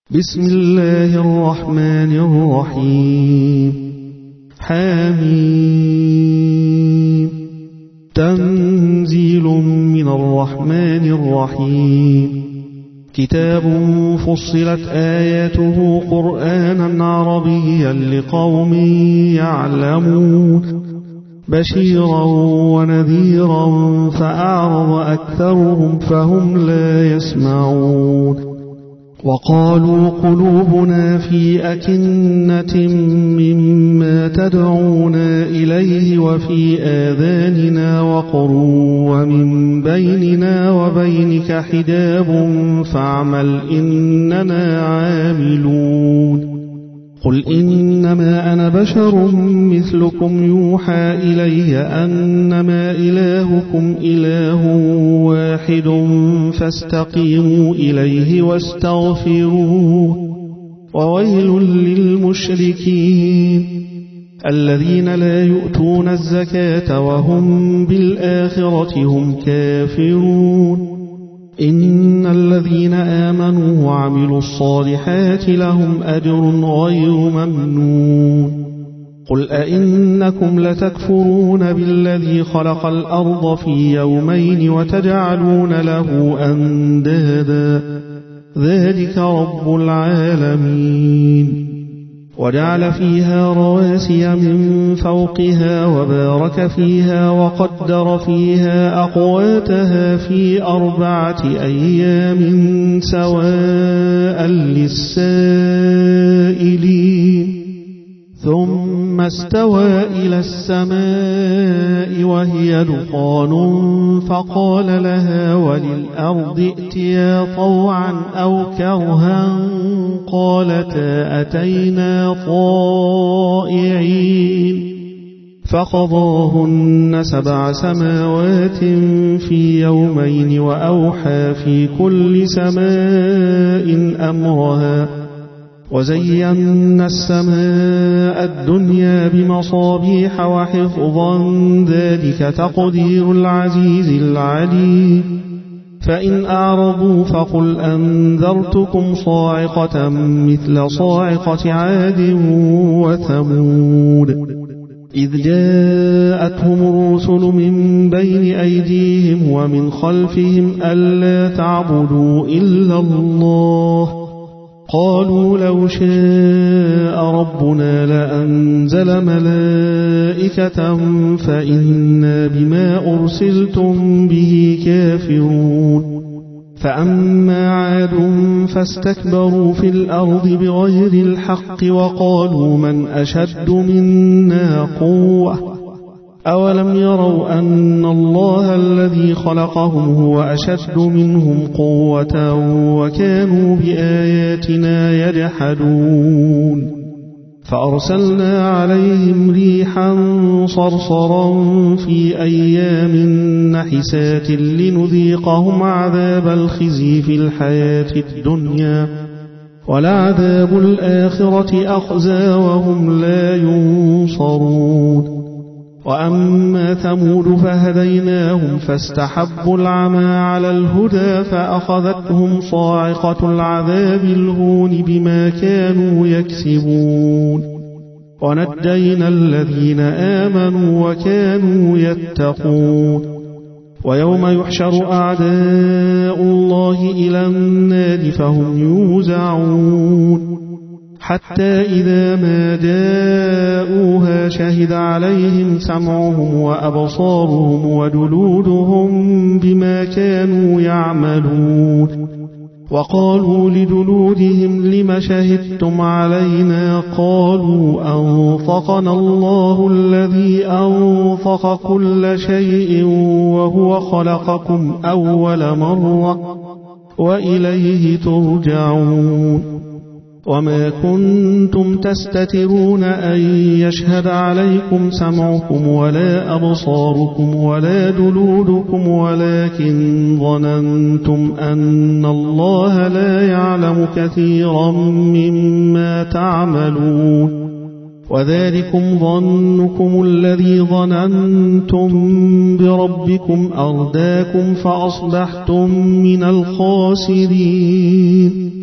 بسم الله الرحمن الرحيم. حميم. تنزيل من الرحمن الرحيم. كتاب فصلت آياته قرآنا عربيا لقوم يعلمون بشيرا ونذيرا فأعرض أكثرهم فهم لا يسمعون. وقالوا قلوبنا في أكنة مما تدعونا إليه وفي آذاننا وقر ومن بيننا وبينك حجاب فاعمل إننا عاملون. قل إنما أنا بشر مثلكم يوحى إلي أنما إلهكم إله واحد فاستقيموا إليه واستغفروه. وويل للمشركين الذين لا يؤتون الزكاة وهم بالآخرة هم كافرون. إن الذين آمنوا وعملوا الصالحات لهم أجر غير ممنون. قل أئنكم لتكفرون بالذي خلق الأرض في يومين وتجعلون له أندادا ذلك رب العالمين. وجعل فيها رواسي من فوقها وبارك فيها وقدر فيها أقواتها في 4 أيام سواء للسائلين. ثم استوى إلى السماء وهي دخان فقال لها وللأرض ائتيا طوعا أو كرها قالتا أتينا طائعين. فقضاهن 7 سماوات في يومين وأوحى في كل سماء أمرها. وزينا السماء الدنيا بمصابيح وحفظا ذلك تقدير العزيز العليم. فإن أعرضوا فقل أنذرتكم صاعقة مثل صاعقة عاد وثمود إذ جاءتهم الرسل من بين أيديهم ومن خلفهم ألا تعبدوا إلا الله. قالوا لو شاء ربنا لأنزل ملائكة فإنا بما أرسلتم به كافرون. فأما عاد فاستكبروا في الأرض بغير الحق وقالوا من أشد منا قوة أولم يروا أن الله الذي خلقهم هو أشد منهم قوة وكانوا بآياتنا يجحدون. فأرسلنا عليهم ريحا صرصرا في أيام نحسات لنذيقهم عذاب الخزي في الحياة الدنيا ولعذاب الآخرة أخزى وهم لا ينصرون. وأما ثمود فهديناهم فاستحبوا العمى على الهدى فأخذتهم صاعقة العذاب الهون بما كانوا يكسبون. ونجينا الذين آمنوا وكانوا يتقون. ويوم يحشر أعداء الله إلى النار فهم يوزعون حتى إذا ما جاءوها شهد عليهم سمعهم وأبصارهم وجلودهم بما كانوا يعملون. وقالوا لجلودهم لم شهدتم علينا قالوا أنطقنا الله الذي أنطق كل شيء وهو خلقكم أول مرة وإليه ترجعون. وما كنتم تستترون أن يشهد عليكم سمعكم ولا أبصاركم ولا جلودكم ولكن ظننتم أن الله لا يعلم كثيرا مما تعملون. وذلكم ظنكم الذي ظننتم بربكم أرداكم فأصبحتم من الخاسرين.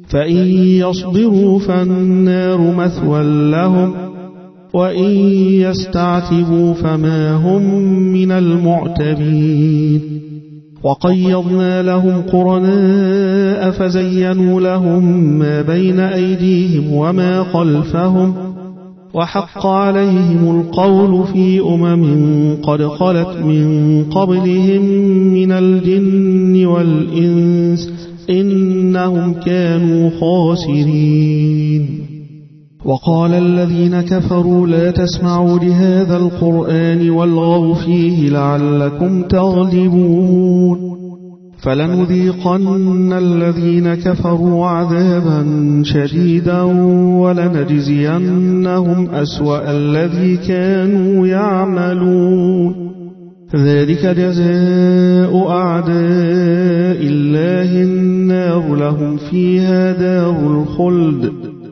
فإن يصبروا فالنار مثوى لهم وإن يستعتبوا فما هم من المعتبين وقيضنا لهم قرناء فزينوا لهم ما بين أيديهم وما خلفهم وحق عليهم القول في قد خلت من قبلهم من الجن والإنس إنهم كانوا خاسرين وقال الذين كفروا لا تسمعوا لهذا القرآن والغوا فيه لعلكم تغلبون فلنذيقن الذين كفروا عذابا شديدا ولنجزينهم أسوأ الذي كانوا يعملون ذلك جزاء أعداء الله النار لهم فيها دار الخلد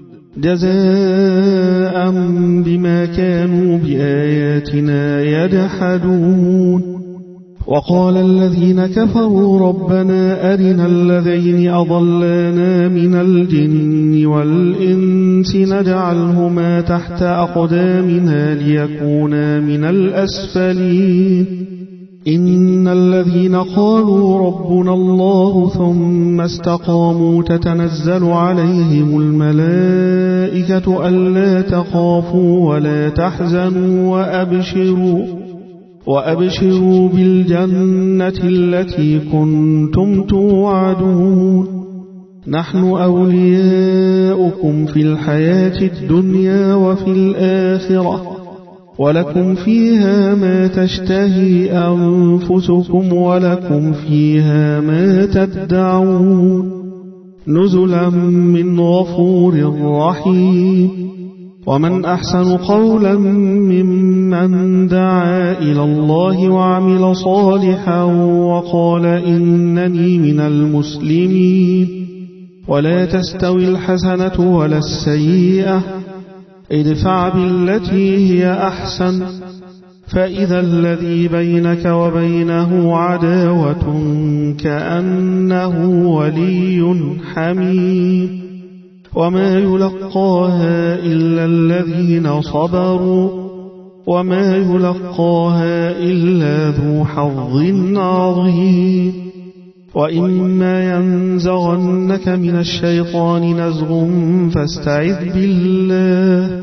جزاء بما كانوا بآياتنا يجحدون وقال الذين كفروا ربنا أرنا الذين أضلانا من الجن والإنس نجعلهما تحت أقدامنا ليكونا من الأسفلين إن الذين قالوا ربنا الله ثم استقاموا تتنزل عليهم الملائكة ألا تخافوا ولا تحزنوا وأبشروا بالجنة التي كنتم توعدون نحن أولياؤكم في الحياة الدنيا وفي الآخرة ولكم فيها ما تشتهي أنفسكم ولكم فيها ما تدعون نزلا من غفور رحيم ومن أحسن قولا ممن دعا إلى الله وعمل صالحا وقال إنني من المسلمين ولا تستوي الحسنة ولا السيئة ادفع بالتي هي أحسن فإذا الذي بينك وبينه عداوة كأنه ولي حميم وما يلقاها إلا الذين صبروا وما يلقاها إلا ذو حظ عظيم وإما ينزغنك من الشيطان نزغ فاستعذ بالله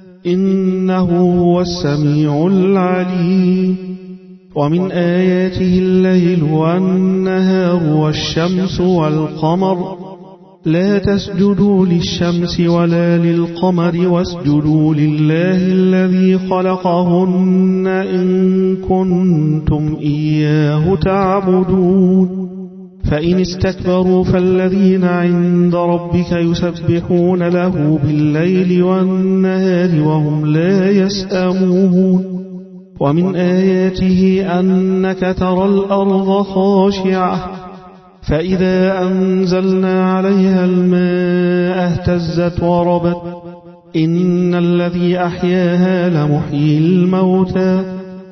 إنه هو السميع العليم ومن آياته الليل والنهار والشمس والقمر لا تسجدوا للشمس ولا للقمر واسجدوا لله الذي خلقهن إن كنتم إياه تعبدون فإن استكبروا فالذين عند ربك يسبحون له بالليل والنهار وهم لا يسأمون ومن آياته أنك ترى الأرض خاشعة فإذا أنزلنا عليها الماء اهتزت وربت إن الذي أحياها لمحيي الموتى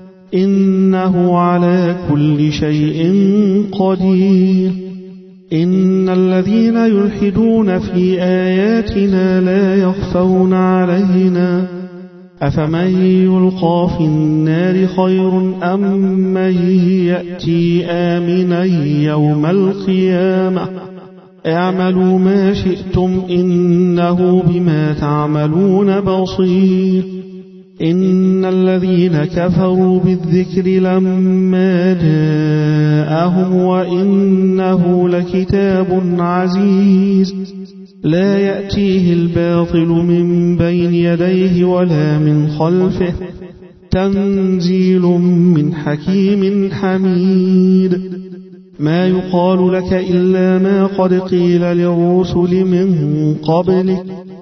إنه على كل شيء قدير إن الذين يلحدون في آياتنا لا يخفون علينا أفمن يلقى في النار خير أم من يأتي آمنا يوم القيامة اعملوا ما شئتم إنه بما تعملون بصير إن الذين كفروا بالذكر لما جاءهم وإنه لكتاب عزيز لا يأتيه الباطل من بين يديه ولا من خلفه تنزيل من حكيم حميد ما يقال لك إلا ما قد قيل للرسل من قبلك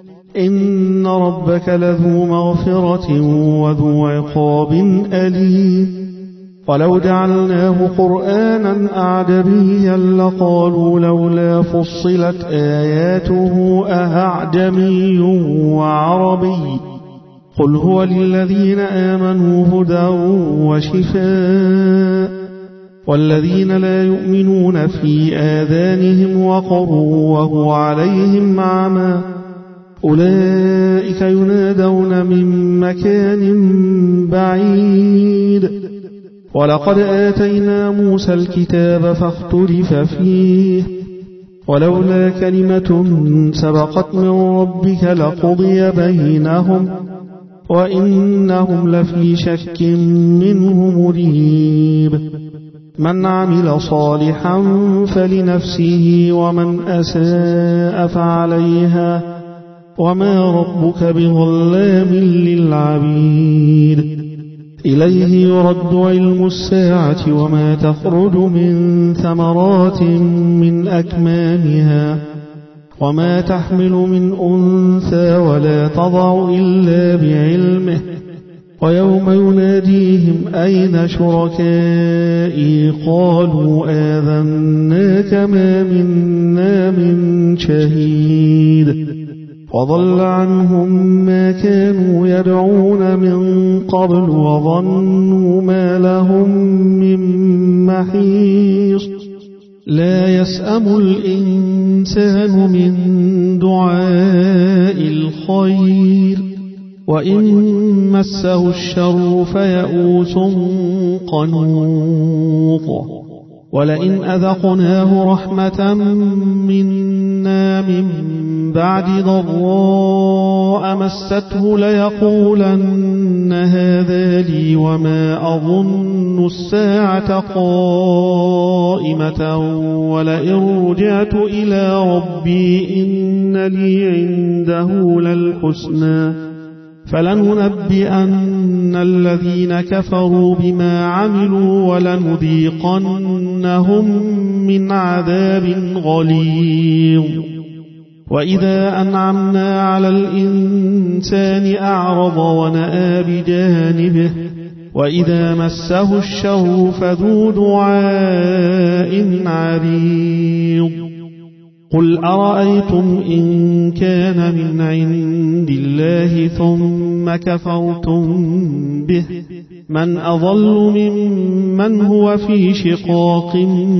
إن ربك لذو مغفرة وذو عقاب أليم ولو جعلناه قرآنا أعجميا لقالوا لولا فصلت آياته أأعجمي وعربي قل هو للذين آمنوا هدى وشفاء والذين لا يؤمنون في آذانهم وقر وهو عليهم عمى أولئك ينادون من مكان بعيد ولقد آتينا موسى الكتاب فاختلف فيه ولولا كلمة سبقت من ربك لقضي بينهم وإنهم لفي شك منه مريب من عمل صالحا فلنفسه ومن أساء فعليها وما ربك بظلام للعبيد إليه يرد علم الساعة وما تخرج من ثمرات من أكمامها وما تحمل من أنثى ولا تضع إلا بعلمه ويوم يناديهم أين شركائي قالوا آذناك ما منا من شهيد وضل عنهم ما كانوا يدعون من قبل وظنوا ما لهم من محيص لا يسأم الإنسان من دعاء الخير وإن مسه الشر فيئوس قنوط ولئن أذقناه رحمة منا من بعد ضراء مسته ليقولن هذا لي وما أظن الساعة قائمة ولئن رجعت إلى ربي إن لي عنده للحسنى فلننبئن الذين كفروا بما عملوا ولنذيقنهم من عذاب غليظ وإذا أنعمنا على الإنسان أعرض ونأى بجانبه وإذا مسه الشر فذو دعاء عريض قل أرأيتم إن كان من عند الله ثم كفرتم به من أضل ممن هو في شقاق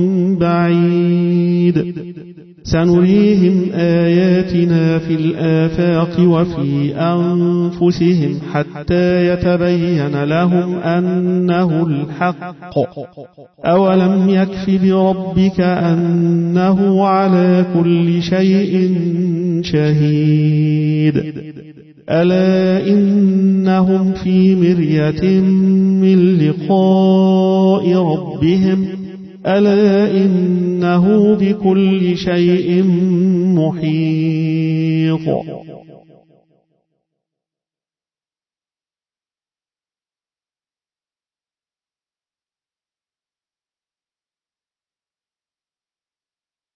بعيد سنريهم آياتنا في الآفاق وفي أنفسهم حتى يتبين لهم أنه الحق أولم يكف بربك أنه على كل شيء شهيد ألا إنهم في مرية من لقاء ربهم ألا إنه بكل شيء محيط